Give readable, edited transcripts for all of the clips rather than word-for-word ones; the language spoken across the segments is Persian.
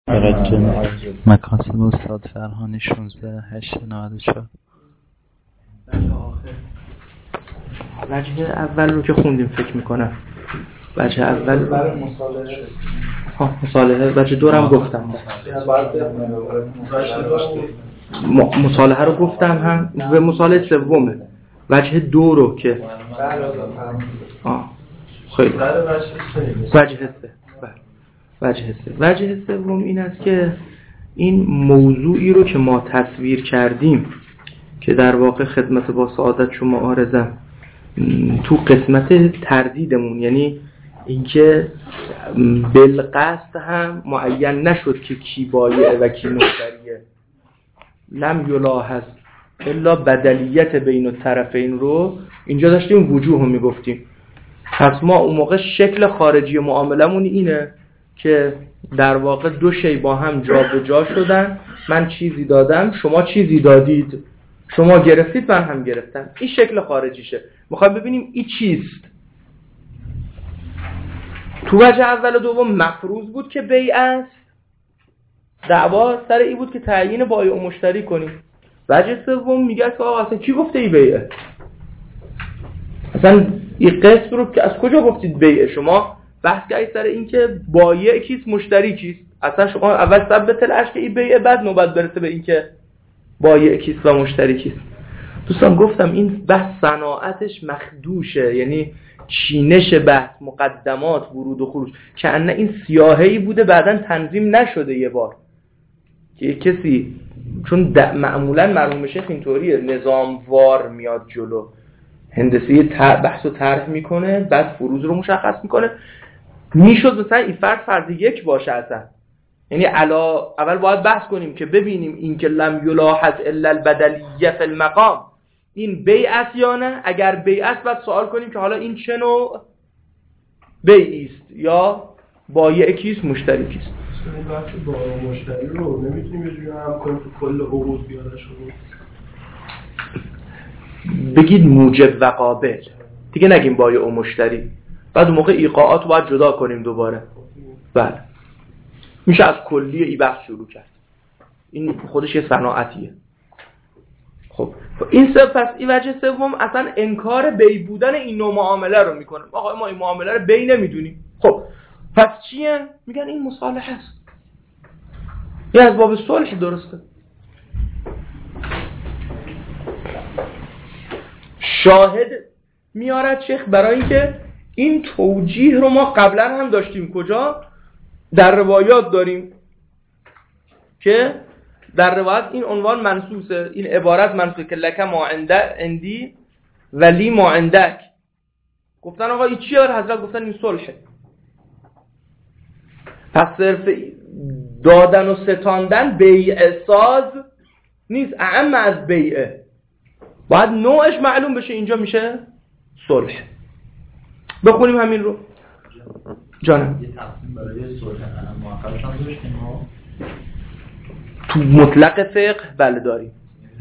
مکاسب استاد فرهانی 16/8/94. وجه اول رو که خوندیم فکر میکنم. وجه اول مصالحه. وجه دورم گفتم. مصالحه رو گفتم هم و مصالحه سومه. وجه دو رو که خیلی وجه سوم این است که این موضوعی رو که ما تصویر کردیم که در واقع خدمت با سعادت شما عارضم تو قسمت تردیدمون، یعنی اینکه بالقصد هم معین نشد که کی بایع و کی مشتریه، لم یلاحظ الا بدلیت بین الطرفین رو اینجا داشتیم وجوه رو میگفتیم. پس ما اون موقع شکل خارجی معاملمون اینه که در واقع دو شی با هم جا به جا شدن، من چیزی دادم شما چیزی دادید، شما گرفتید من هم گرفتم. این شکل خارجیشه. میخوایم ببینیم این چیست. تو وجه اول و دوم مفروض بود که بیع است، دعوا سر این بود که تعیین بایع و مشتری کنیم. وجه سوم میگه که آقا اصلا کی گفته این بیعه؟ اصلا این قسم رو که از کجا گفتید بیعه؟ شما بحث کردید سر این که بایع کیست مشتری کیست. اصلا شما اول ثبت الاش که این بیعه، بعد نوبت برسه به این که بایع کیست و مشتری کیست. دوستان گفتم این بحث صناعتش مخدوشه، یعنی چینش بحث، مقدمات، ورود و خروج، که انه این سیاهی بوده بعداً تنظیم نشده یه بار که کسی، چون معمولاً مرحوم شیخ اینطوریه، نظاموار میاد جلو، هندسه بحث رو طرح میکنه، بعد فروض رو مشخص میکنه. میشد مثلا این فرض یک باشه اصلا، یعنی اول باید بحث کنیم که ببینیم این که لم یلاحظ الا البدلیه فی المقام این بیع است یا نه. اگر بیع است بعد سوال کنیم که حالا این چه نوع بیع است، یا بایع کیست مشتری کیست. این بحث بایع و مشتری رو نمیتونیم یه جوری هم کنیم تو کل عقود بیادش کنیم، بگید موجب و قابل، دیگه نگیم بایع و مشتری. بعد اون موقع ایقاعات رو باید جدا کنیم دوباره. بله میشه از کلیه ای بحث شروع کرد. این خودش یه صناعتیه. خب این پس این وجه سوم اصلا انکار بی بودن این نوع معامله رو میکنه. آقا ما این معامله رو بی نمیدونیم. خب پس چیه؟ میگن این مصالحه است، این از باب صلح درسته. شاهد میارد شیخ برای اینکه این توجیه رو ما قبلا هم داشتیم. کجا؟ در روایات داریم که در روایت این عنوان منصوصه، این عبارت منصوصه که لک ما عندی ولی ما عندک. گفتن آقا این چیه؟ حضرت گفتن این صلحه. پس صرف دادن و ستاندن بیع ساز نیست، اعم از بیعه، باید نوعش معلوم بشه. اینجا میشه صلح. بخونیم همین رو. جانم یه تقسیم برای صلح موقتش هم داشتیم ما تو مطلق فقه بله داریم.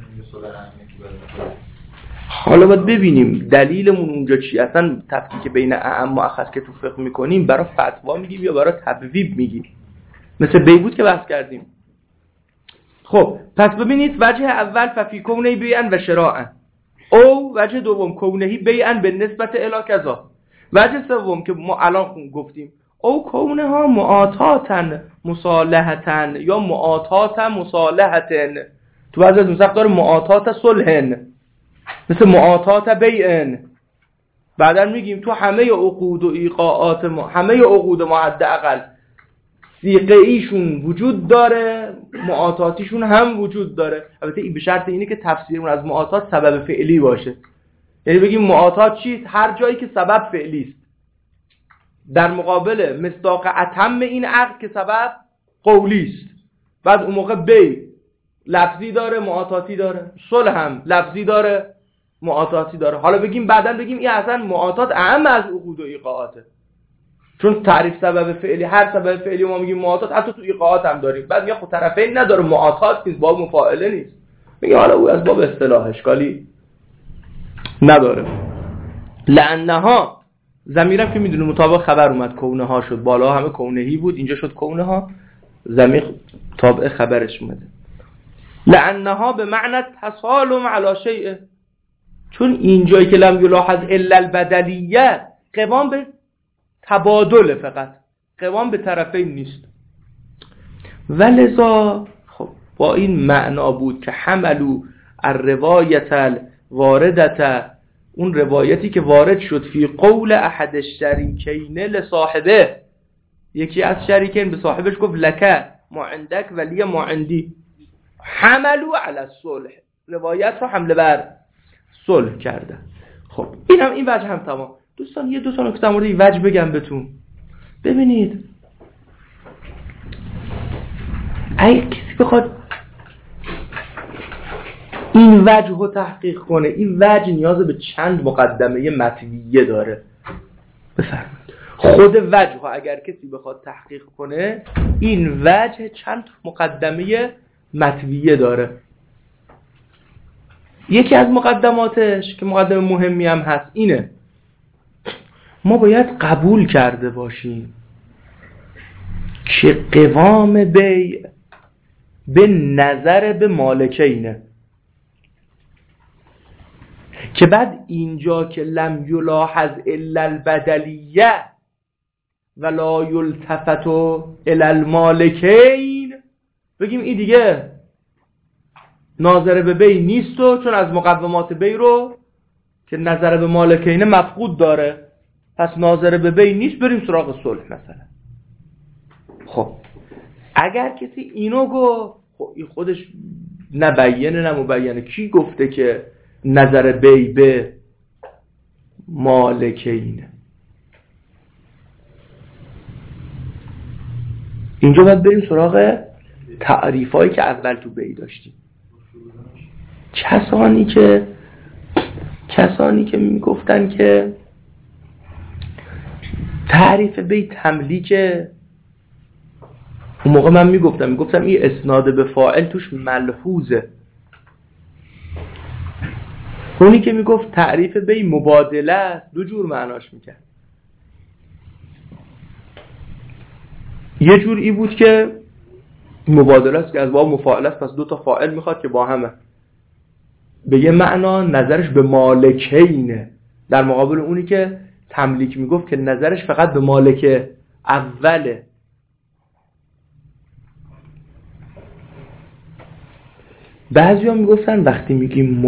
حالا باید ببینیم دلیلمون اونجا چی. اصلا تفکیک بین اعم و اخص که تو فقه میکنیم برای فتوا میگیم یا برای تبویب میگیم؟ مثل بیبود که بحث کردیم. خب پس ببینید وجه اول ففی کونه بیعن و شراعن، او وجه دوم کونهی بیعن به نسبت الی کذا. وجه سوم که ما الان گفتیم او کونه ها معاطاتن مصالحتن یا معاطات مصالحتن. تو بعضی از نسخ داره معاطات صلحن، مثل معاطات بیعن. بعدا میگیم تو همه عقود و ایقاعات همه عقود معد اقل سیغه ایشون وجود داره، معاطاتیشون هم وجود داره. البته این به شرط اینه که تفسیرمون از معاطات سبب فعلی باشه. یعنی بگیم معاطات چیست؟ هر جایی که سبب فعلی است. در مقابل مصداق اتم این عقد که سبب قولی است. بعد اون موقع بی لفظی داره معاطاتی داره، صلح هم لفظی داره معاطاتی داره. حالا بگیم بعداً بگیم این اصلا معاطات اهم از عقود و ایقاعاته، چون تعریف سبب فعلی، هر سبب فعلی ما میگیم معاطات، حتی تو ایقاعات هم داریم. بعد میگه خود طرفین نداره، معاطات نیست، باب مفاعله نیست. میگه حالا او از باب اصطلاح اشکالی نداره. لعنها ضمیرم که میدونه مطابق خبر اومد کونه ها شد، بالا همه کونهی بود، اینجا شد کونه ها. ضمیر تابع خبرش اومده. لانها به معنی تسالم علی شیء، چون اینجایی که لم یلاحظ الا البدلیه قوام به تبادل، فقط قوام به طرفین نیست. ولذا خب با این معنا بود که حملو الروایت الواردت، اون روایتی که وارد شد فی قول احد الشریکین لصاحبه، یکی از شریکین به صاحبش گفت لک ما عندک ولی ما عندی، حملو علی الصلح، روایت رو حمله بر صلح کرده. خب این وجه هم تمام. دوستان یه دو تا نکته مورد این وجه بگم بهتون. ببینید اگه کسی بخواد این وجه رو تحقیق کنه، این وجه نیاز به چند مقدمه متنیه داره. بفرمایید خود وجه ها اگر کسی بخواد تحقیق کنه، این وجه چند مقدمه متنیه داره. یکی از مقدماتش که مقدمه مهمی هم هست اینه، ما باید قبول کرده باشیم که قوام بیع به نظر به مالکینه، که بعد اینجا که لم یلاحظ الا البدلیه ولا یلتفت الی المالکین، بگیم این دیگه ناظر به بی نیست، و چون از مقومات بی رو که نظر به مالکینه مفقود داره، پس ناظر به بی نیست، بریم سراغ صلح مثلا. خب اگر کسی اینو گفت، خب این خودش نه بیانه نه مبینه. کی گفته که نظر بی به مالکینه؟ اینجا باید بریم سراغ تعریفایی که اول تو بی داشتیم. کسانی که میگفتن که تعریف بی تملیکه، اون موقع من میگفتم این اسناد به فاعل توش ملحوظه. اونی که میگفت تعریف بی مبادله است، دو جور معناش میکرد. یه جور ای بود که مبادله است که از باب مفاعله است، پس دو تا فاعل میخواد که با همه. به یه معنا نظرش به مالکینه، در مقابل اونی که تملیک میگفت که نظرش فقط به مالک اوله. بعضی ها میگفتن وقتی میگیم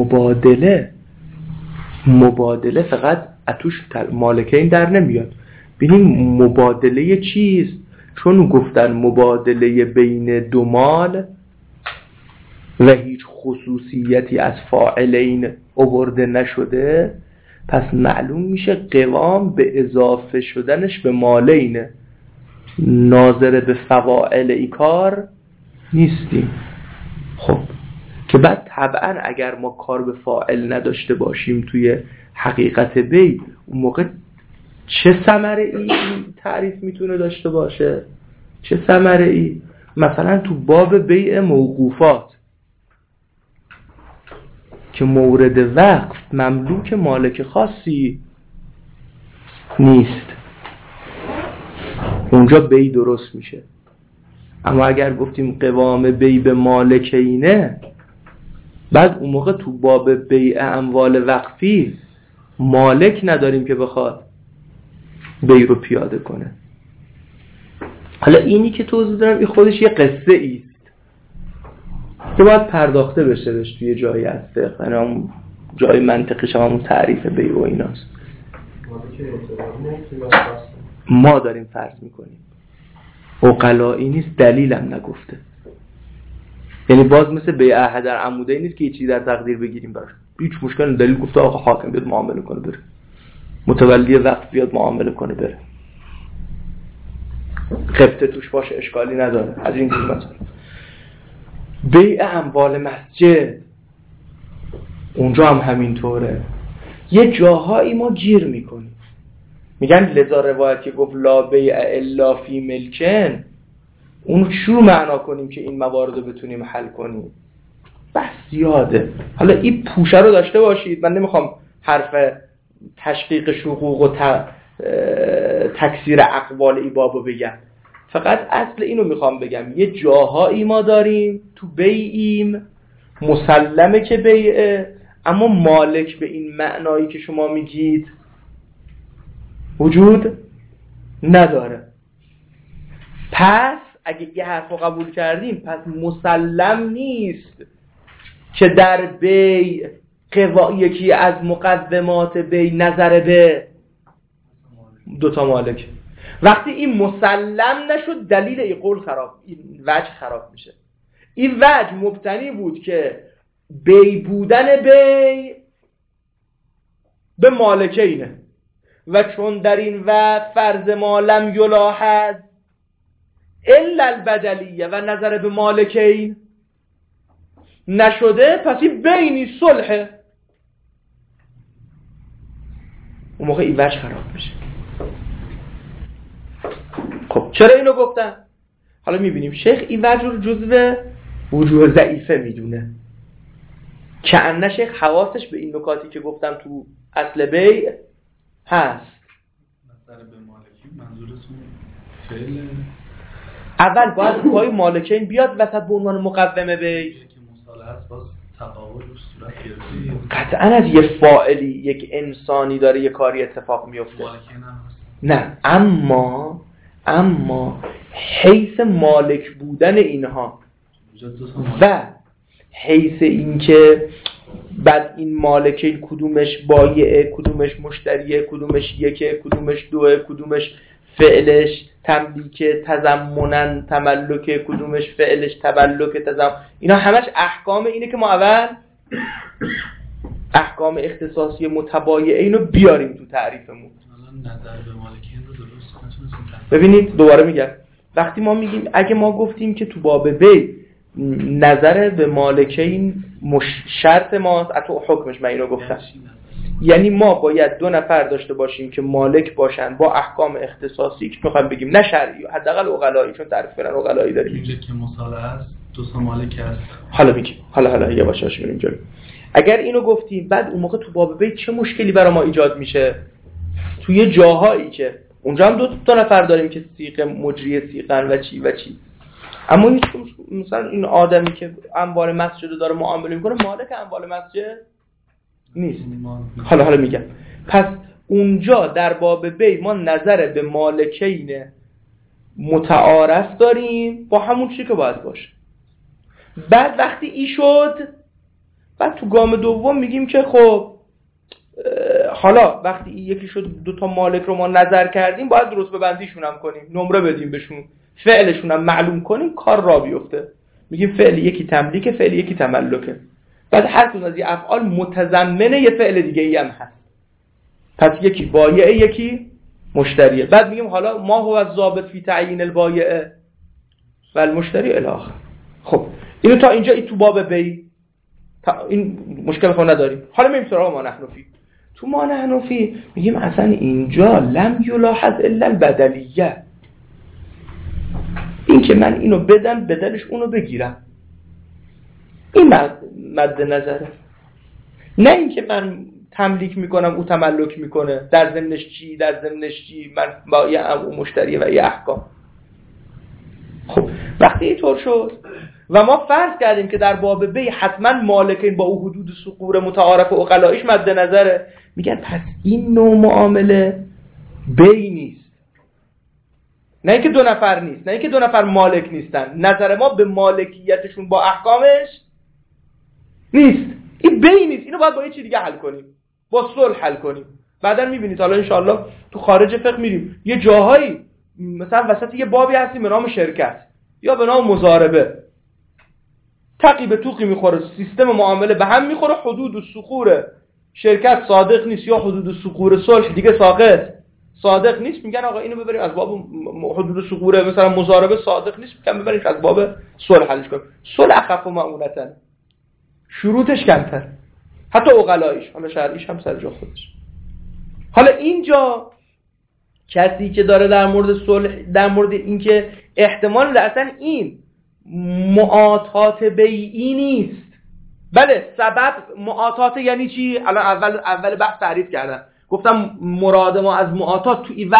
مبادله فقط اتوش مالکین در نمیاد، ببینیم مبادله چیست. چون گفتن مبادله بین دو مال و هیچ خصوصیتی از فاعلین آورده نشده، پس معلوم میشه قوام به اضافه شدنش به مالینه، ناظر به فواعل ای کار نیستیم. خب که بعد طبعا اگر ما کار به فاعل نداشته باشیم توی حقیقت بی، اون موقع چه ثمره ای تعریف میتونه داشته باشه؟ چه ثمره ای؟ مثلا تو باب بیع موقوفات که مورد وقف مملوک مالک خاصی نیست، اونجا بی درست میشه. اما اگر گفتیم قوام بی به مالکینه، بعد اون موقع تو باب بیع اموال وقفی مالک نداریم که بخواد بی رو پیاده کنه. حالا اینی که توضیح دارم این خودش یه قصه ایست که باید پرداخته بشه بهش توی جایی از فقه، یعنی هم جای منطقیش هم همون تعریف بی و ایناست. ما داریم فرض میکنیم، عقلایی نیست، دلیلم نگفته. یعنی باز مثل بیع احد در عموده نیست که یه چیزی در تقدیر بگیریم براش، هیچ مشکل دلیل گفته آقا حاکم بیاد معامله کنه بره، متولی وقت بیاد معامله کنه بره، خبته توش باشه اشکالی نداره. از این جور مثلا بیع اموال مسجد، اونجا هم همینطوره. یه جاهایی ما گیر میکنیم، میگن لذا روایت که گفت لا بیع الا فی ملکن، اون شو معنا کنیم که این موارد رو بتونیم حل کنیم؟ بس زیاده. حالا این پوشه رو داشته باشید، من نمیخوام حرف تشقیق حقوق و تکثیر اقوال ای بابو بگم، فقط اصل اینو میخوام بگم، یه جاهایی ما داریم تو بیعیم مسلمه که بیعه، اما مالک به این معنایی که شما میگید وجود نداره. پس اگه یه حرف رو قبول کردیم، پس مسلم نیست که در بیع یکی از مقدمات بیع نظر به دوتا مالک. وقتی این مسلم نشد دلیل این قول خراب، این وجه خراب میشه. این وجه مبتنی بود که بیع بودن بیع به مالکینه و چون در این وجه فرض ما لم یلاحظ الا البدلیه و نظر به مالکین نشده، پس این بینی صلحه. اون موقع این وجه خراب میشه. خب چرا اینو گفتن؟ حالا میبینیم شیخ این وجه رو جزو وجوه ضعیفه میدونه که انه شیخ حواسش به این نکاتی که گفتم تو اصل بیع هست. نظر به مالکی منظورتون فعل اول باید پای مالکین بیاد وسط به عنوان مقدمه بیع که مصالحه است، باز تقابل روش صورت گرفته. قطعا از یه فاعلی یک انسانی داره یه کاری اتفاق میفته. مالکین هم هست. نه، اما حیث مالک بودن اینها و حیث این که بعد این مالکین کدومش بایعه، کدومش مشتریه، کدومش یکه، کدومش دوه، کدومش فعلش تملیکه تضمنن تملکه، کدومش فعلش تملکه تضمن، اینا همش احکام اینه که ما اول احکام اختصاصی متبایعه اینو بیاریم تو تعریفمون. نظر به مالکین رو درست نتونستیم. ببینید دوباره میگم، وقتی ما میگیم اگه ما گفتیم که تو باب بی نظر به مالکین شرط ماست، اتو حکمش من اینو گفتم، یعنی ما باید دو نفر داشته باشیم که مالک باشن با احکام اختصاصی که میخوایم بگیم نه شرعی، حداقل عقلایی، چون تعریف کردن عقلایی داریم اینجا که مصالحه است، دو تا مالک است. حالا میگیم حالا یواشاش میریم جلو. اگر اینو گفتیم بعد اون موقع تو باب بی چه مشکلی برای ما ایجاد میشه؟ توی جاهایی که اونجا هم دو نفر داریم که سیغه مجری سیغن و چی اما هیچ مثلا این آدمی که اموال مسجد داره معامله میکنه مالک اموال مسجد نیست. حالا میگم پس اونجا در باب بی ما نظر به مالکین متعارف داریم با همون چی که باید باشه. بعد وقتی ای شد، بعد تو گام دوم میگیم که خب حالا وقتی یکی شد دوتا مالک رو ما نظر کردیم، باید رتبه بندیشون هم کنیم، نمره بدیم بهشون، فعلشون هم معلوم کنیم، کار را بیفته. میگیم فعل یکی تملیکه، فعل یکی تملکه. بعد هر کدوم از این افعال متضمنه یه فعل دیگه ای هم هست، پس یکی بایعه یکی مشتریه. بعد میگیم حالا ما هو الضابط فی تعیین البایعه و المشتری الی آخر. خب اینو تا اینجا ای تو باب بی این مشکل خود نداریم. حالا میریم سراغ ما نحنفی. تو ما نحنفی میگیم اصلا اینجا لم یلاحظ الا البدلیه، این که من اینو بدم بدلش اونو بگیرم، این مد نظره، نه این که من تملیک میکنم او تملک میکنه، در ضمنش چی من با یه مشتریه و یه احکام. خب وقتی اینطور شد و ما فرض کردیم که در باب بی حتما مالکین با او حدود سقور متعارف و عقلایش مد نظره، میگن پس این نوع معامله بی نیست، نه اینکه دو نفر نیست، نه اینکه دو نفر مالک نیستن، نظر ما به مالکیتشون با احکامش نیست، این بی نیست، اینو باید با یه چی دیگه حل کنیم، با صلح حل کنیم. بعدا میبینید حالا انشاءالله تو خارج فقه میریم یه جاهایی مثلا وسط یه بابی هستیم به نام شرکت یا به نام مضاربه، تقی به توقی میخوره، سیستم معامله به هم میخوره، حدود و سقور شرکت صادق نیست یا حدود و سقور صلح دیگه ساقط صادق نیست، میگن آقا اینو ببریم از باب حدود و سقور مثلا مضاربه صادق نیست، میگن ببریم از باب صلح حلش کنیم. صلح اخف و معونتا، شروطش کمتر، حتی عقلایش، حالا شرعیش هم سر جا خودش. حالا اینجا کسی که داره در مورد صلح، در مورد اینکه احتمال اصلا این معاطات بیعی نیست، بله سبب معاطات یعنی چی؟ الان اول بحث تعریف کردم، گفتم مراد ما از معاطات تو این وجه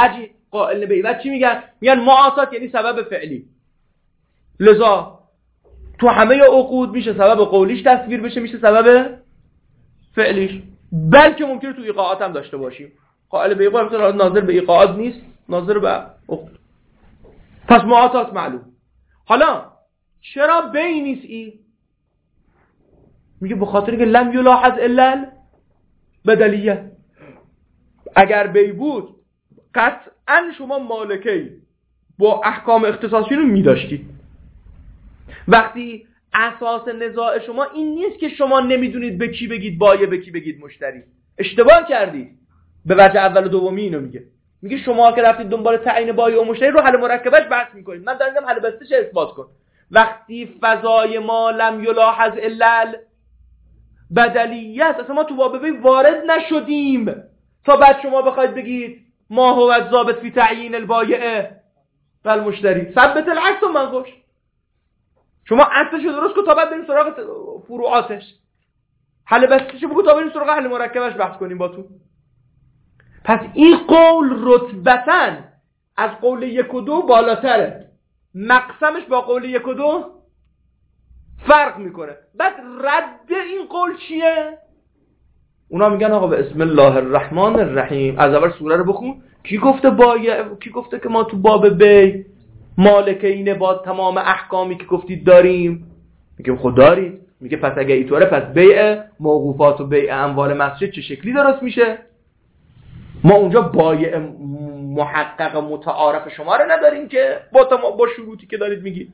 قائل به بعد چی میگن؟ میگن معاطات یعنی سبب فعلی، لذا تو همه عقود میشه سبب قولیش تصویر بشه، میشه سبب فعلیش، بلکه ممکنه تو ایقاعات هم داشته باشیم. قائل به ایقاع ناظر به ایقاعات نیست، ناظر به عقود. پس معاطات معلوم. حالا چرا بی نیست این؟ میگه به خاطر که لم یلاحظ الا بدلیه. اگر بی بود قطعا شما مالکی با احکام اختصاصی رو میداشتید. وقتی اساس نزاع شما این نیست که شما نمیدونید به کی بگید بایع، به کی بگید مشتری، اشتباه کردید. به وجه اول و دومی اینو میگه شما که رفتید دنبال تعیین بایع و مشتری رو حل مرکبش بحث میکنید، من دارم میگم حل بستش اثبات کن. وقتی فضای ما لم یلاحظ الا بدلیت، اصلا ما تو باب بی وارد نشدیم تا بعد شما بخواید بگید ما هو الضابط فی تعیین البایع و المشتری، ثبت العکس و منقوش. شما اصلش رو درست کن تا بعد بریم سراغ فروعاتش. حل بستش بگو تا بریم سراغ حل مرکبش بحث کنیم با تو. پس این قول رتبتاً از قول 1 و 2 بالاتره، مقسمش با قول 1 و 2 فرق میکنه. بعد رد این قول چیه؟ اونا میگن آقا به اسم الله الرحمن الرحیم از اول سوره رو بخون. کی گفته بایع؟ کی گفته که ما تو باب بی مالکین با تمام احکامی که گفتید داریم؟ میگیم خود دارید. میگه پس اگه اینطوره پس بیع موقوفات و بیع اموال مسجد چه شکلی درست میشه؟ ما اونجا بایع محقق متعارف شما رو نداریم که با شروطی که دارید میگید.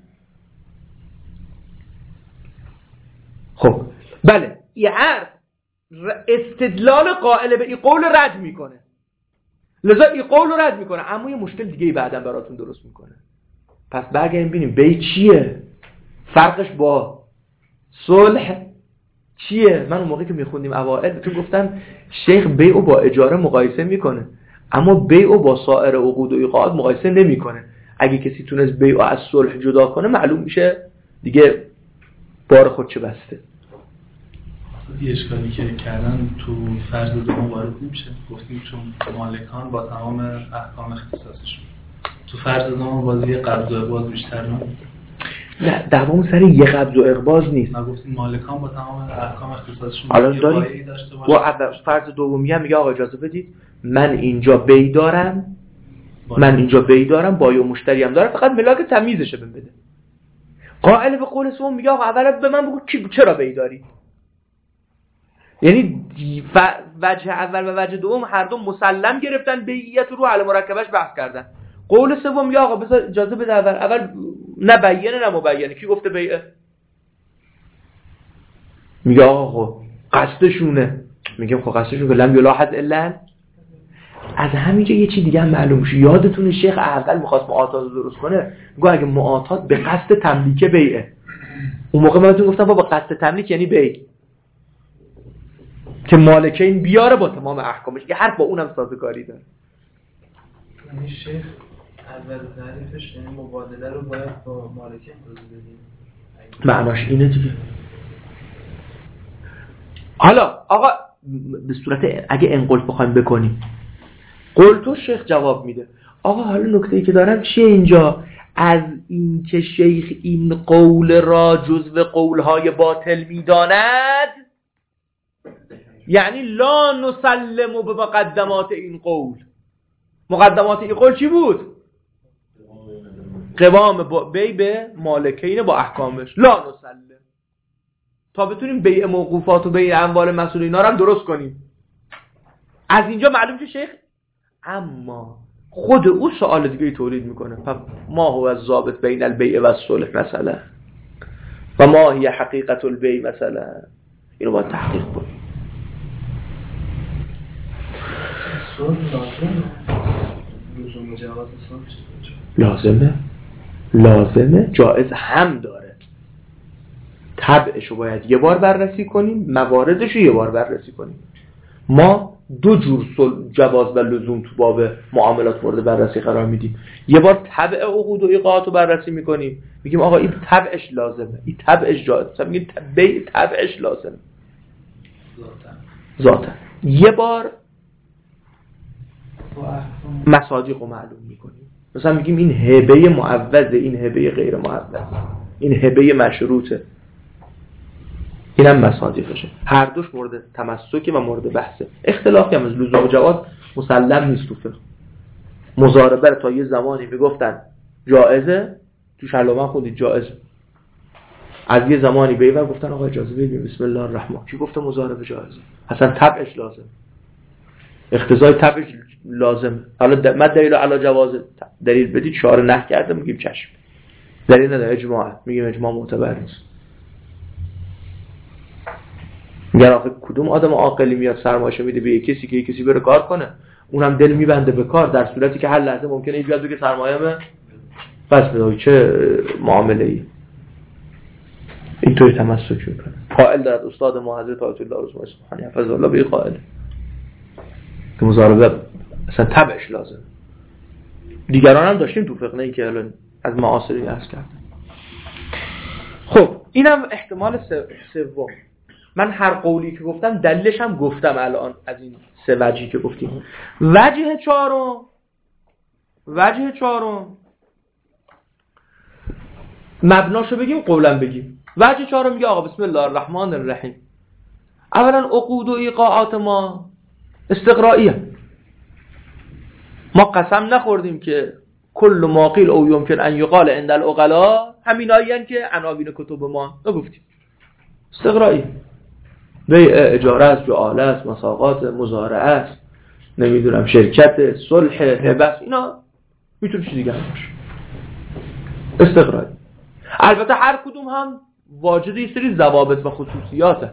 خب بله، این حرف استدلال قائل به این قول رد میکنه، لذا این قول رو رد میکنه، اما یه مشکل دیگه بعداً براتون درست میکنه. پس برگردیم ببینیم بی چیه، فرقش با صلح چیه. من اون موقعی که میخوندیم اوائل بهتون گفتم شیخ بیعو با اجاره مقایسه میکنه، اما بیعو با سایر عقود و ایقاعات مقایسه نمیکنه. اگه کسی تونست بیعو از صلح جدا کنه معلوم میشه دیگه بار خودش بسته. یه اشکالی که کردن تو فرض دوم وارد نمیشه، گفتیم چون مالکان با تمام احکام اختصاصشون. تو فرض دوم بازی قبض و اقباض بیشتر نه دوام سر یه قبض و اقباض نیست. ما گفتیم مالکان با تمام احکام اختصاصشون الان دارید با فرض دومی هم میگه آقا اجازه بدید من اینجا بی دارم، بایع و مشتری هم دارم، فقط ملاک تمیزشه بهم بده. قائل به قول سوم میگه آقا اولا به من بگو چرا بی داری. یعنی وجه اول و وجه دوم هر دو مسلم گرفتن بیعیت رو حل مرکبش بحث کردن. قول سوم میگه آقا بذار اجازه بده اول نه بیانه نه مبینه. کی گفته بیعه؟ میگه آقا قصدشونه. میگم خب قصدشون که لم یلاحظ الا. از همینجا یه چی دیگه هم معلوم میشه. یادتونه شیخ اول میخواست معاطات رو درست کنه، میگه اگه معاطات به قصد تملیک بیعه، اون موقع من بهتون گفتم با قصد تملیک یعنی بیع که مالکین بیاره با تمام احکامش. یه حرف با اونم سازگاری داره. یعنی شیخ اول تعریفش یعنی مبادله رو باید با مالکین توضیح بدیم. معناش اینه دیگه. حالا آقا به صورت اگه انقلت بخوایم بکنیم، قول تو شیخ جواب میده. آقا حالا نکته‌ای که دارم چیه اینجا؟ از این که شیخ این قول را جزو قولهای باطل میداند، یعنی لا نسلم به مقدمات این قول. مقدمات این قول چی بود؟ قوام بی به مالکین با احکامش. لا نسلم تا بتونیم بیع موقوفات و بیع اموال مسئولین هم درست کنیم. از اینجا معلوم که شیخ اما خود او سوال دیگه تولید میکنه. ما هو الضابط بین البیع و الصلح مثلا و ما هی حقیقت البیع مثلا. اینو باید تحقیق کنیم. لازمه جائز هم داره. طبعشو باید یه بار بررسی کنیم، مواردشو یه بار بررسی کنیم. ما دو جور جواز و لزوم تو باب معاملات مورد بررسی قرار میدیم. یه بار طبع عقود و ایقاعات رو بررسی میکنیم، میگیم آقا این طبعش لازمه، این طبعش جایزه، میگیم طبعش لازمه ذاتاً. یه بار مصادیق رو معلوم میکنیم. مثلا میگیم این هبه معوضه، این هبه غیر معوض، این هبه مشروطه، این هم مصادیقشه. هر دوش مورد تمسکه و مورد بحثه. اختلافی هم از لزوم و جواز مسلم نیست تو فقه. مضاربه تا یه زمانی میگفتن جائزه، تو شلومن خوندید جائزه، از یه زمانی به بعد گفتن آقا اجازه بدید بسم الله الرحمن. کی گفته مضاربه جائزه؟ اصلا تبعش لازم، اقتضای تبعش لازم. حالا من دلیل علی جواز دلیل بدید، شارع نهی کرده میگیم چشم، دلیل نداره، اجماع میگیم اجماع معتبر نیست. میگن آخه کدوم آدم عاقلی میاد سرمایه‌شو میده به کسی که کسی بره کار کنه، اونم دل میبنده به کار، در صورتی که هر لحظه ممکنه بیاد بگه سرمایه‌مه بس بده. چه معامله‌ای اینطوری تمسک میکنه؟ قائل دارد استاد ما حضرت آیت الله رضوان سبحانی حفظ الله به قائل که مضاربه اصلا تبعش لازم. دیگران هم داشتیم تو فقه، نه که الان از معاصرین عرض کردم. خب اینم احتمال سوم. من هر قولی که گفتم دلیلش هم گفتم الان از این سه وجهی که گفتیم. وجه چهارم مبناشو بگیم قولم بگیم. وجه چهارم میگه آقا بسم الله الرحمن الرحیم. اولا عقود و ایقاعات ما استقرائیه. ما قسم نخوردیم که کل ما قیل او یمکن ان یقال عند العقلاء همینایین که عناوین کتب ما نگفتیم. استقرایی، بیع، اجاره است، جعاله است، مساقات، مزارعه است، نمیدونم شرکت، صلح، هبه، اینا میتونه چیز دیگه هم باشه. استقرایی. البته هر کدوم هم واجد یه سری ضوابط و خصوصیاته.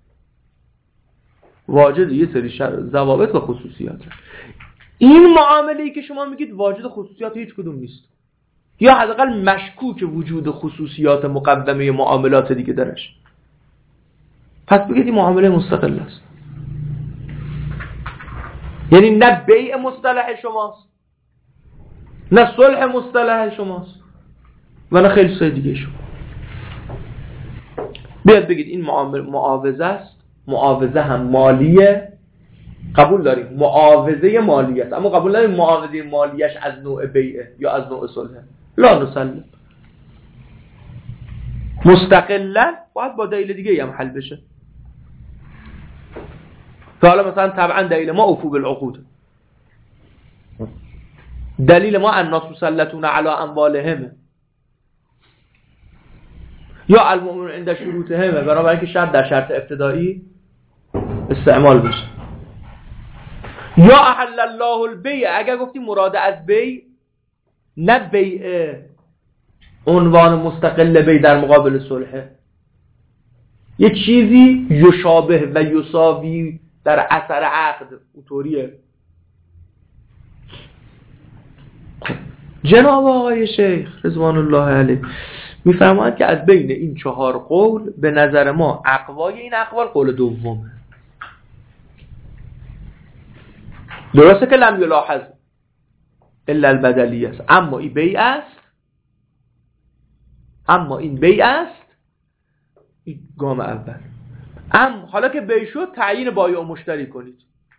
ضوابط و خصوصیاته. این معامله‌ای که شما میگید واجد خصوصیات هیچ کدوم نیست، یا حداقل مشکوک وجود خصوصیات مقدمه معاملات دیگه درش. پس بگید این معامله مستقل است. یعنی نه بیع مصطلح شماست، نه صلح مصطلح شماست، و نه خیلی چیز دیگه شما. بیاد بگید این معاوضه است. معاوضه هم مالیه، قبول داریم معاوضه مالیه است، اما قبول نداریم معاوضه مالیش از نوع بیعه یا از نوع صلحه. لا نسلم. مستقلا باید با دلیل دیگه هم حل بشه. که حالا مثلا طبعا دلیل ما اوفو بالعقود، دلیل ما الناس مسلطون علی اموالهم، یا المؤمنون عند شروطهم، برای اینکه شرط در شرط ابتدایی استعمال بشه. یا احل الله البیع، اگر گفتیم مراد از بیع نه بیع عنوان مستقل بیع در مقابل صلح، یه چیزی یشابه و یساوی در اثر عقد اونطوریه. جناب آقای شیخ رضوان الله علیه میفرماید که از بین این 4 قول به نظر ما اقوای این اقوال قول دومه. درسته که لم یلاحظ الا البدلیه است، اما این بیع است، این گام اول. اما حالا که بیع شد تعیین بایع و مشتری کنید.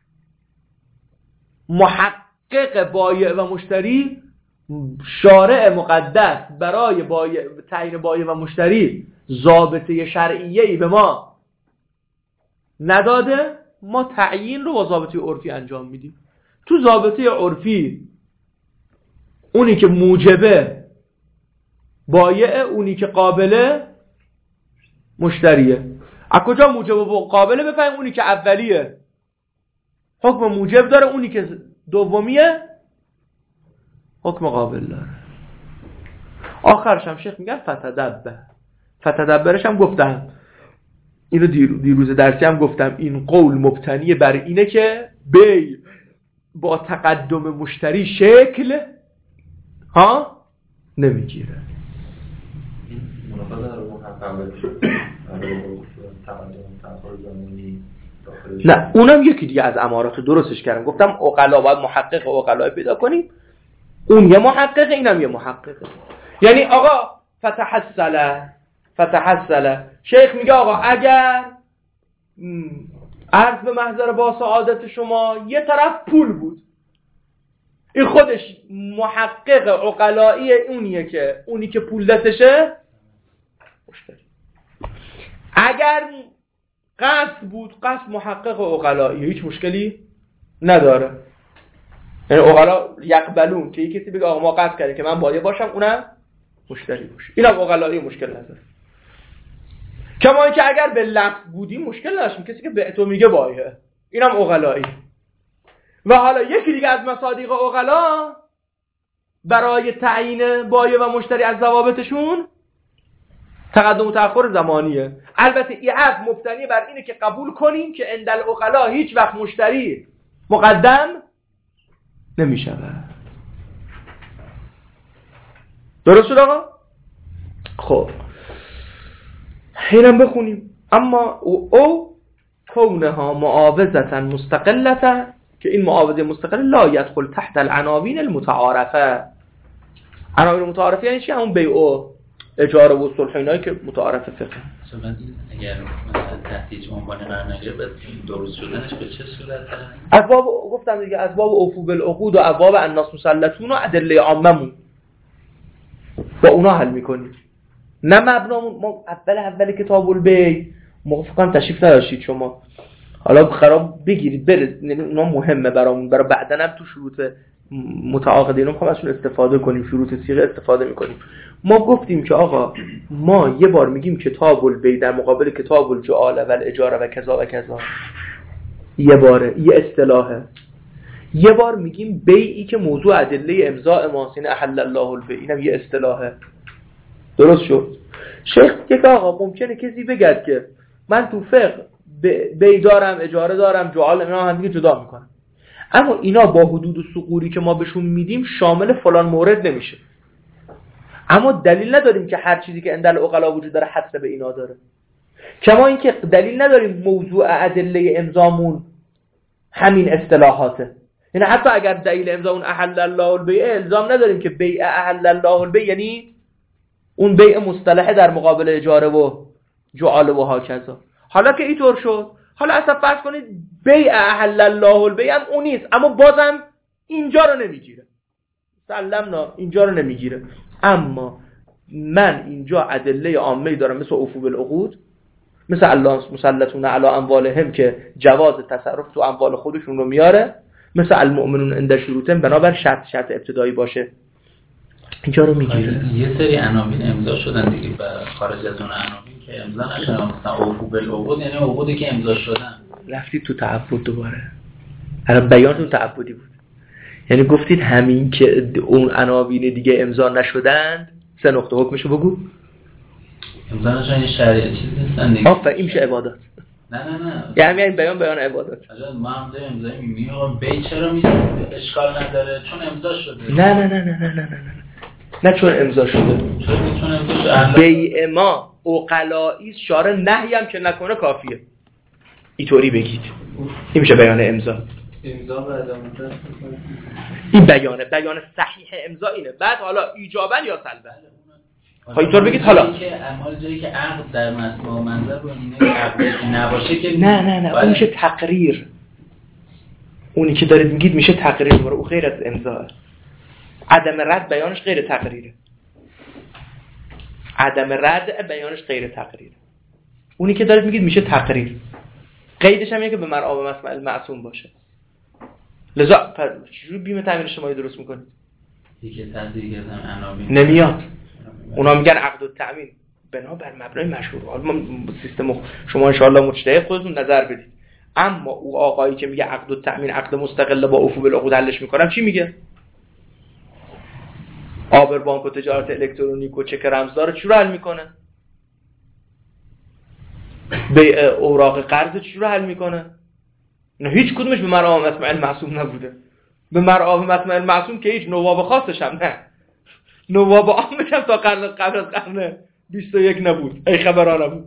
محقق بایع و مشتری، شارع مقدس برای تعیین بایع و مشتری ضابطه شرعیه‌ای به ما نداده، ما تعیین رو با ضابطه عرفی انجام میدیم. تو ضابطه عرفی اونی که موجبه بایع، اونی که قابله مشتریه. از کجا موجب و قابله بفهمیم؟ اونی که اولیه حکم موجب داره، اونی که دومیه حکم قابل داره. آخرش هم شیخ میگن فتدبرش هم گفتم، اینو دیروز درسی هم گفتم، این قول مبتنی بر اینه که بی با تقدم مشتری شکل نمیگیره. نه اونم یکی دیگه از امارات درستش کردم. گفتم عقلا باید محقق عقلا پیدا کنیم، اون یه محقق، اینم یه محقق. یعنی آقا فتحصل شیخ میگه آقا اگر عرض به محضر با سعادت شما یه طرف پول بود، این خودش محقق عقلایی اونی که پول دستشه مشتری. اگر قصد بود، قصد محقق عقلایی هیچ مشکلی نداره. یعنی عقلا یقبلون که یک کسی بگه آقا ما قصد کردیم که من بایع باشم، اونم مشتری باشه، اینم عقلایی مشکل نداره. کما اینکه اگر به لفظ بودیم مشکل نداشتیم، کسی که به تو میگه بایعه، اینم عقلایی. و حالا یکی دیگه از مصادیق عقلا برای تعیین بایع و مشتری از ضوابطشون تقدم و تأخر زمانیه. البته این حرف مبتنی بر اینه که قبول کنیم که عند العقلا هیچ وقت مشتری مقدم نمیشود. درست شد آقا؟ خب اینم بخونیم. اما او کونها معاوضتا مستقلتا، که این معاوضه مستقل لا يدخل تحت العناوین المتعارفه. عناوین متعارفه یعنی چی؟ همون بیع و اجاره و صلح اینایی که متعارف فقه. مثلا اگر مثلا تحت هیچ عنوان قرار نگیره بعد درست شدنش به چه صورته؟ ابواب گفتم دیگه، ابواب اوفو بالعقود و ابواب الناس مسلطون و ادله عاممون با اونا حل میکنیم. نه مبنامون ما اول کتاب البیع موافقم تشریف نداشتید شما، حالا خراب بگیرید برید، اونا مهمه برامون، برای بعدن هم تو شروط متعاقدین رو ازشون استفاده کنیم، شروط صیغه استفاده میکنیم. ما گفتیم که آقا ما یه بار میگیم کتاب البیع در مقابل کتاب الجعاله و الاجاره و کذا و کذا، یه باره، یه اصطلاحه. یه بار میگیم بیعی که موضوع ادله امضاء ماست، یعنی احل الله البیع، اینم یه اصطلاحه. درست شد؟ شیخ که آقا ممکنه کسی بگه که من تو فقه بیع دارم، اجاره دارم، جعال، اینا هم دیگه جدا میکنم، اما اینا با حدود و ثغوری که ما بهشون میدیم شامل فلان مورد نمیشه. اما دلیل نداریم که هر چیزی که عند العقلا وجود داره حصر به اینا داره. کما اینکه دلیل نداریم موضوع ادله امضامون همین اصطلاحاته. یعنی حتی اگر دلیل امضامون احل الله البیع، الزام نداریم که بیع احل الله البیع یعنی اون بیع مصطلحه در مقابل اجاره و جعال و هاکذا. حالا که اینطور شد، حالا اصلا فرض کنید بیع احل الله البیع هم اون نیست، اما بازم اینجا رو نمیگیره، سلمنا اینجا رو نمیگیره. اما من اینجا ادله عامه دارم مثل اوفو بالعقود، مثل الله مسلطون علی اموالهم که جواز تصرف تو اموال خودشون رو میاره، مثل المؤمنون عند شروطهم بنابر شرط ابتدایی باشه، اینجا رو میگیره. یه سری عناوین امضا شدن دیگه و خارج از اون عناوین که امضا نشدن، مثلا اوفو بالعقود یعنی عقودی که امضا شدن. رفتید تو تعبد دوباره. هر بیانتون تعبدی بود. یعنی گفتید همین که اون عناوین دیگه امضا نشدند، سه نقطه حکمشو بگو. امضا نشدن یه شریعه چیز نیستن دیگه. آفرین، این میشه عبادات. نه یعنی این بیان عبادات. اجازه ما هم داریم امضا میگیم آقا بیع چرا میشه اشکال نداره چون امضا شده. نه چون امضا شده. چون امضا شده. بیع ما عقلایی شارع نهی هم که نکنه کافیه. اینطوری بگید. این میشه بیان امضا. امضا بعد مدت این بیان صحیح امضا اینه. بعد حالا ایجابا یا سلبا. خب اینطور بگید. حالا که اعمال جایی که عقد در مسموع و منظر رو اینه عقدی که نباشه که نه اون میشه تقریر. اونی که دارید میگید میشه تقریر، برای او غیر از امضا. عدم رد بیانش غیر تقریره. اونی که دارید میگید میشه تقریر. قیدش هم اینه که به مرعاب مسمع معصوم باشه. لذا چجوری بیم تامین شمایی درست میکنید؟ دیگه تصدیق کردن عناوین نمیاد. اونا میگن عقد التأمین بنابر مبنای مشهور. حالا ما سیستم شما ان شاء الله مجتهد خودتون نظر بدید. اما او آقایی که میگه عقد التأمین عقد مستقل با اوفو بالعقود حلش میکنم چی میگه؟ آبر بانک و تجارت الکترونیک و چک رمزدار چی رو حل میکنه؟ بیع اوراق قرض چی رو حل میکنه؟ نه هیچ کدومش به مرعاب مسمع المعصوم نبوده. به مرعاب مسمع المعصوم که هیچ نواب خاصش هم نه، نواب عامش هم تا قبل از قرن 21 نبود، ای خبرها نبود.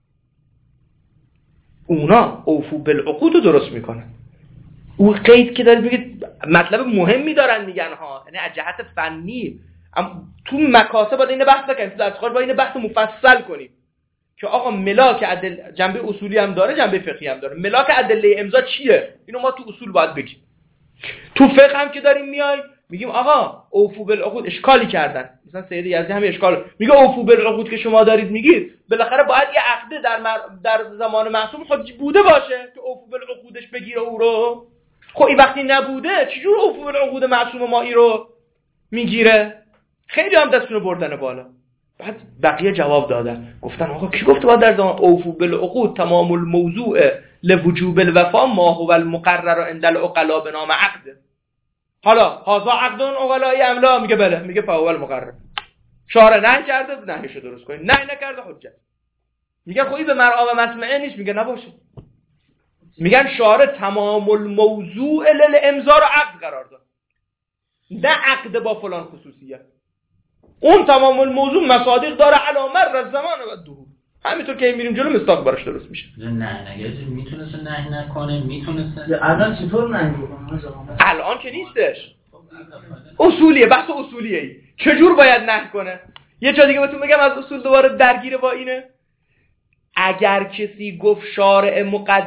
اونا اوفو بالعقود رو درست میکنن. او قید که دارید بگید مطلب مهمی دارن میگن ها، یعنی از جهت فنی تو مکاسب باید این بحث بکنید، تو دستخواه باید این بحث مفصل کنید که آقا ملاک جنبه اصولی هم داره، جنبه فقهی هم داره. ملاک ادله امضا چیه؟ اینو ما تو اصول باید بگیم. تو فقه هم که داریم میای میگیم آقا اوفو بالعقود اشکالی کردن، مثلا سید یزدی همین اشکال میگه اوفو بالعقود که شما دارید میگید بالاخره باید یه عقد در زمان معصوم خود بوده باشه که اوفو بالعقودش بگیره او رو. خب این وقتی نبوده چجور اوفو بالعقود معصوم ما ای رو میگیره؟ خیلی هم دستونو بردن بالا. بعد بقیه جواب دادن، گفتن آقا کی گفته باید در زمان اوفو بالعقود تمام الموضوع لوجوب الوفا ما هو المقرر عند العقلاء به نام عقد. حالا هازا عقد عقلاء املا میگه بله، میگه فهو المقرر. شارع نهی کرده، نهیشو درست کنید، نهی نکرده حجت. میگه خب این به مرعا و مسمعه نیست، میگه نباشه. میگن شارع تمام الموضوع للامضا رو عقد قرار داد، نه عقد با فلان خصوصیت. اون تمام الموضوع مصادیق داره علی مر الزمان و الدهور. همینطور که میریم جلو مستاق براش درست میشه. نه میتونست نه نکنه، میتونست الان چطور نه بکنه؟ الان که نیستش. اصولیه، بحث اصولیه. چجور باید نه کنه؟ یه جا دیگه بهتون بگم از اصول دوباره درگیر با اینه. اگر کسی گفت شارع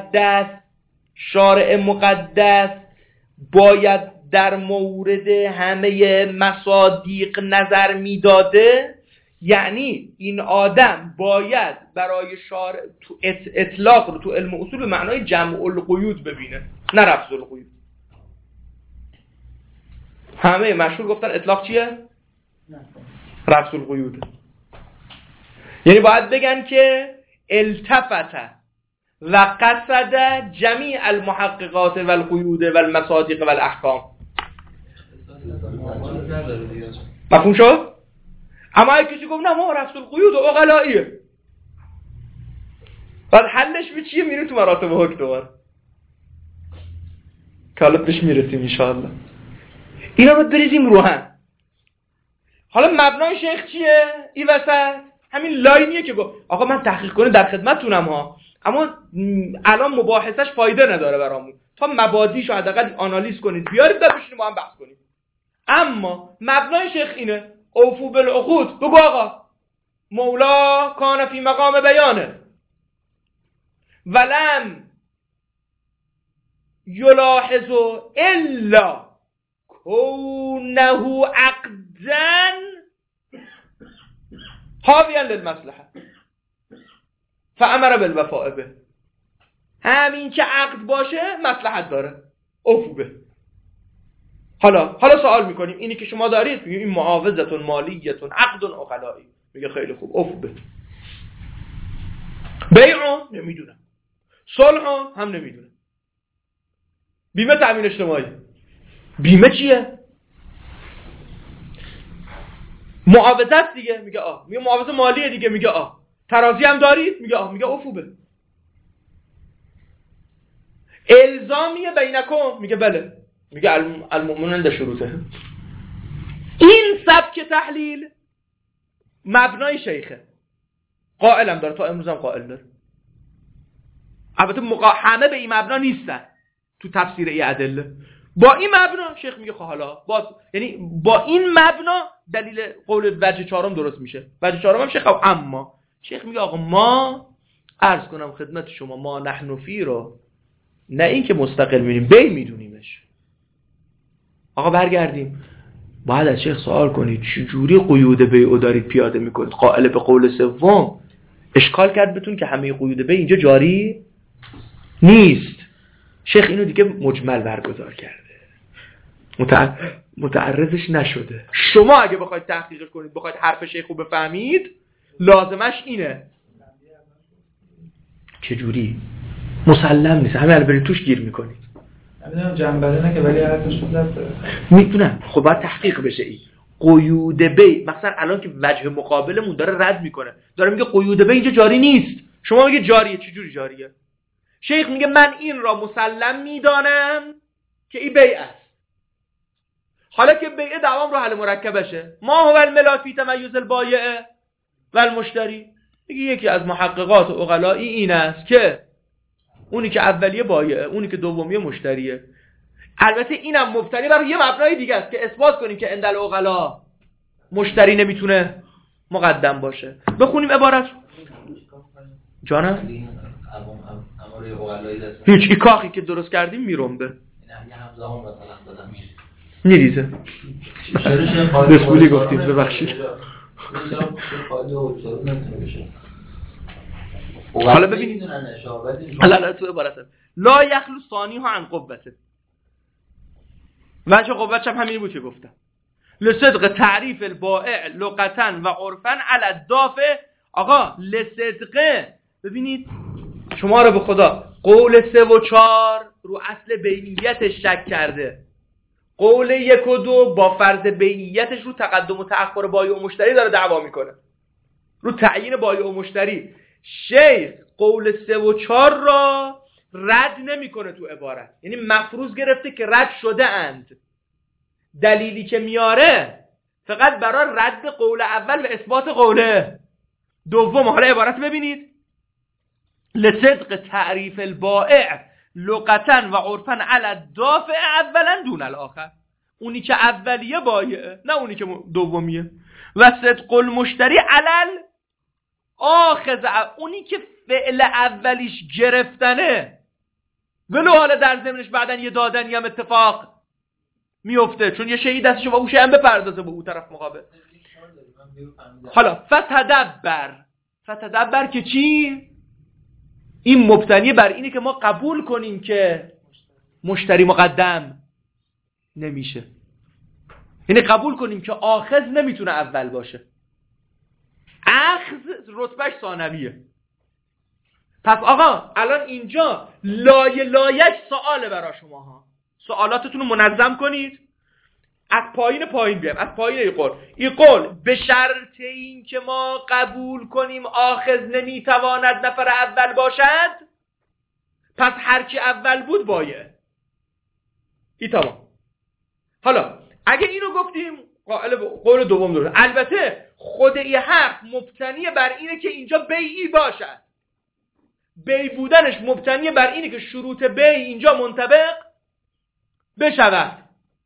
مقدس باید در مورد همه مصادیق نظر میداده، یعنی این آدم باید برای شارع تو اطلاق رو تو علم اصول به معنای جمع القیود ببینه، نه رفض القیود. همه مشهور گفتن اطلاق چیه؟ رفض القیود. یعنی باید بگن که التفت و قصد جمیع المحققات و القیود و المصادیق و الاحکام. مفهوم شد؟ اما اگه کسی گفت نه ما رفض القیود و عقلائیه، بعد حلش به چیه؟ میره تو مراتب حکم دوباره که حالا بهش میرسیم انشاءالله. اینا رو بریزیم رو هم. حالا مبنای شیخ چیه؟ این وسط همین لاینیه که گفت آقا من تحقیق کنه در خدمتتونم ها، اما الان مباحثش فایده نداره برامون، تا مبادیشو حداقل آنالیز کنید بیارید بعد بشینیم با هم بحث کنیم. اما مبنای شیخ اینه اوفو بالعقود. بگو آقا مولا کان فی مقام بیانه ولم یلاحظ الا کونه عقدن حاویا للمصلحه فامر بالوفاء به. همین که عقد باشه مصلحت داره، اوفو به. حالا سوال میکنیم اینی که شما دارید، میگیم این معاوضتون مالیتون عقد عقلایی، میگه خیلی خوب اوفو به. بیعون نمیدونم، صلح هم نمیدونم. بیمه تامین اجتماعی، بیمه چیه؟ معاوضت دیگه، میگه میگه معاوضه مالیه دیگه، میگه ترازی هم دارید، میگه میگه اوفو به. الزامیه بینکم، میگه بله، میگه المؤمنون عند شروطه. این سبک تحلیل مبنای شیخه، قائلم داره، تا امروز هم قائل داره. البته همه به این مبنا نیستن تو تفسیر ای ادله. با این مبنا شیخ میگه حالا یعنی با این مبنا دلیل قول وجه چهارم درست میشه. وجه چهارم هم شیخ اما شیخ میگه آقا ما عرض کنم خدمت شما ما نحن فی رو نه این که مستقل میریم بی میدونیمش. آقا برگردیم باید از شیخ سوال کنید چجوری قیود بیعو دارید پیاده میکنید؟ قائل به قول سوم اشکال کرد بتون که همه قیود بی اینجا جاری نیست. شیخ اینو دیگه مجمل برگزار کرده، متعرضش نشده. شما اگه بخواید تحقیقش کنید، بخواید حرف شیخ رو بفهمید، لازمش اینه. چجوری؟ مسلم نیست، همه البته توش گیر میکنید. نمیدونم جنبه نه که ولی حرفش رو دست داره. میدونم خب باید تحقیق بشه. این قیود بی مثلا الان که وجه مقابلمون داره رد میکنه، داره میگه قیود بی اینجا جاری نیست، شما میگه جاریه. چجوری جاریه؟ شیخ میگه من این را مسلم میدانم که این بیع است. حالا که بیع دوام رو حل مرکبشه، ما هو الملاک فی تمیز البایع و المشتری. میگه یکی از محققات و عقلایی این است که اونی که اولیه بایعه، اونی که دومیه مشتریه. البته اینم مبتنی بر یه مبنای دیگه است که اثبات کنیم که عند العقلا مشتری نمیتونه مقدم باشه. بخونیم عبارت. جانم هیچ ایکاخی که درست کردیم میرم به یه همزمان مثلا دادم میریزه. رسولی گفتید ببخشید. حالا ببینید حالا تو عبارت لا یخلو ثانی ها عن قوته. وجه قوتش هم همینی بود که گفتم. لصدق تعریف البائع لغتا و عرفا علی الدافع. آقا لصدقه ببینید شما رو به خدا قول 3 و 4 رو اصل بیعیتش شک کرده، قول 1 و 2 با فرض بیعیتش رو تقدم و تأخر بایع و مشتری داره دعوا میکنه، رو تعیین بایع و مشتری. شیخ قول 3 و 4 را رد نمیکنه تو عبارت، یعنی مفروض گرفته که رد شده اند. دلیلی که میاره فقط برای رد قول اول و اثبات قول دوم. حالا عبارت ببینید لصدق تعریف البائع لغتا و عرفا علی الدافع اولا دون الاخر. اونی که اولیه بایعه نه اونی که دومیه. و صدق المشتری علل آخذ، اونی که فعل اولیش گرفتنه ولو حالا در ضمنش بعدن یه دادنی هم اتفاق میفته، چون یه شیعی دستشو با گوشه هم بپردازه به اون طرف مقابل. حالا فتدبر که چی؟ این مبتنی بر اینه که ما قبول کنیم که مشتری مقدم نمیشه، یعنی قبول کنیم که آخذ نمیتونه اول باشه، اخذ رتبهش ثانویه. پس آقا الان اینجا لایش سواله برای شما ها، سوالاتتون رو منظم کنید. از پایین بیایم، از پایین این قول به شرط این که ما قبول کنیم آخذ نمیتواند نفر اول باشد، پس هر کی اول بود بایه. این تمام. حالا اگه اینو گفتیم قول دوم داره. البته خود این حق مبتنی بر اینه که اینجا بیعی باشد، بیع بودنش مبتنی بر اینه که شروط بیع اینجا منطبق بشود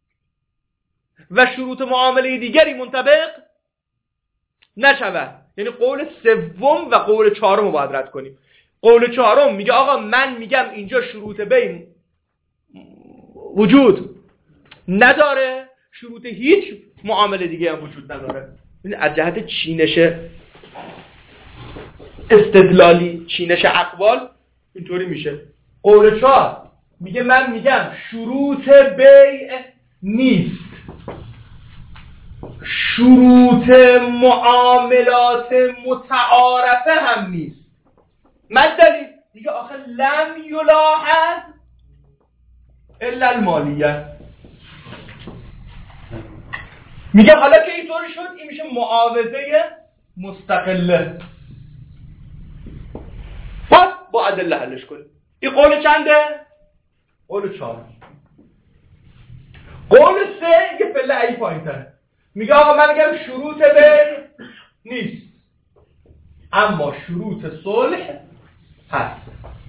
و شروط معامله دیگری منطبق نشود. یعنی قول سوم و قول چهارم رو باید رد کنیم. قول چهارم میگه آقا من میگم اینجا شروط بیع وجود نداره، شروط هیچ معامله دیگه هم وجود نداره. یعنی از جهت چینش استدلالی، چینش اقوال اینطوری میشه. قول چهار میگه من میگم شروط بیع نیست، شروط معاملات متعارفه هم نیست. دلیل دیگه آخه لم یلاحظ الا المالیه. میگه حالا که اینطوری شد این میشه معاوضه مستقله، پس با ادله حلش کنیم. این قول چنده؟ قول 4. قول 3 یه پله ای پایین تره، میگه آقا من میگم شروط بیع نیست اما شروط صلح هست.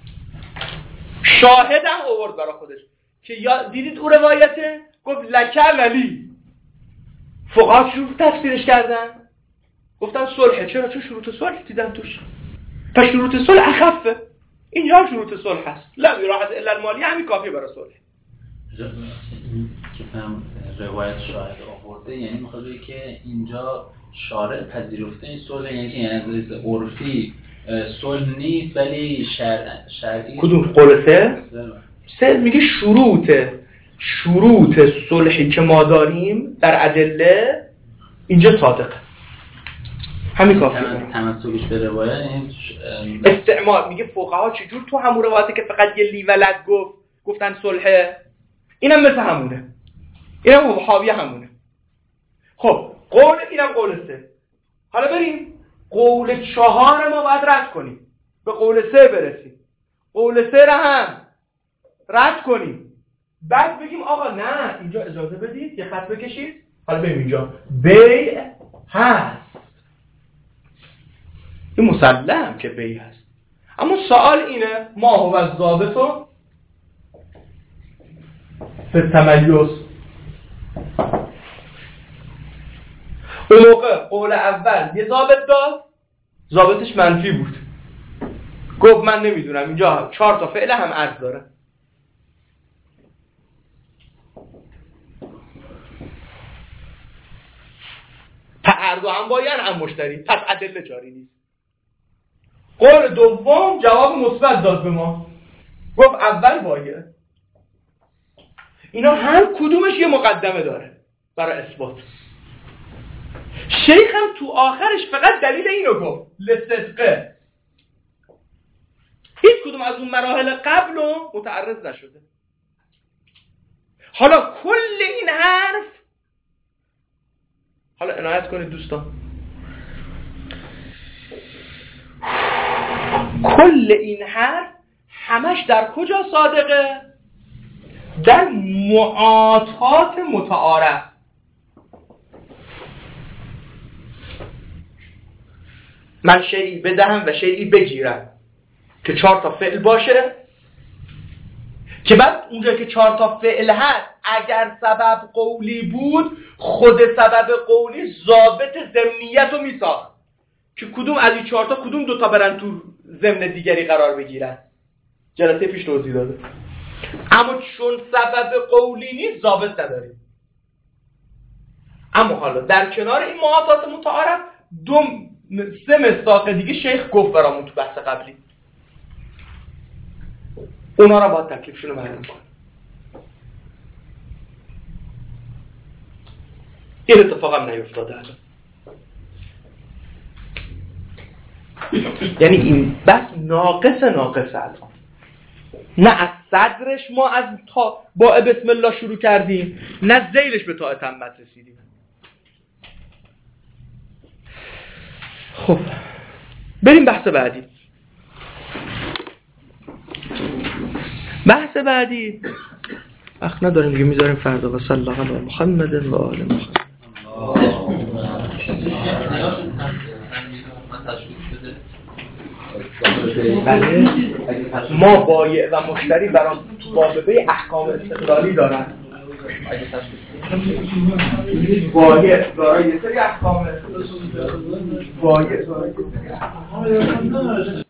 شاهدم آورد برای خودش که دیدید او روایته گفت لکه ولی فقها شروط تفسیرش کردن گفتن صلحه. چرا؟ چون شروط صلح دیدن توش، پس شروط صلح اخفه. اینجا هم شروط صلح هست، لم یلاحظ الا المالیه، همین کافیه برای صلح. که فهم روایت شاهد آورده یعنی میخواد بگه که اینجا شارع پذیرفته این صلح، یعنی که یعنی از عرفی صلح نیست ولی شرعی. کدوم قول 3 میگه شروط صلحی که ما داریم در ادله اینجا صادقه، همین کافیه. تمسکش به روایت استعمال میگه فقها چجور تو همون روایتی که فقط یه لی ولد گفتن صلحه، اینم مثل همونه، اینم حاویه همونه. خب قول اینم قول 3. حالا بریم قول 4 ما باید رد کنیم، به قول 3 برسیم، قول 3 را هم رد کنیم، بعد بگیم آقا نه اینجا اجازه بدید یه خط بکشید. حالا بریم اینجا بیع هست، این مسلم که بیع هست، اما سوال اینه ما هو الضابط به تمیز. اون موقع قول اول یه ضابط داد، ضابطش منفی بود، گفت من نمیدونم اینجا 4 تا فعل هم عرض داره. هر دو هم باید هم مشتری، پس ادله جاری نیست. قول دوم جواب مثبت داد به ما، گفت اول باید. اینا هر کدومش یه مقدمه داره برای اثبات. شیخ هم تو آخرش فقط دلیل اینو گفت، لصدقه. هیچ کدوم از اون مراحل قبل رو متعرض نشده. حالا کل این حرف، حالا عنایت کنید دوستان، کل این حرف همش در کجا صادقه؟ در معاطات متعارف. من شیئی بدهم و شیئی بگیرم که 4 تا فعل باشه، که بعد اونجا که 4 تا فعل هست اگر سبب قولی بود خود سبب قولی ضابط ضمنیت رو میساخت که کدوم از این 4 تا کدوم 2 تا برن تو ضمن دیگری قرار بگیرن. جلسه پیش توضیح داده. اما چون سبب قولی نیست ضابط نداریم. اما حالا در کنار این معاطات متعارف 3 مصداق دیگه شیخ گفت برامون تو بحث قبلی، اونا را باید تکلیفشون رو معلوم کنیم. این اتفاق هم نیفتاده الان. یعنی این بس ناقص الان. نه از صدرش ما از تا با بسم الله شروع کردیم، نه ذیلش به تا تمت رسیدیم. خب بریم بحث بعدی. بحث بعدی وقت نداریم دیگه، میذاریم فردا. و صلی الله علی محمد و آل محمد. بله ما بایع و مشتری برای بابه احکام استقلالی دارن. بایع دارای یه سری احکام، بایع دارای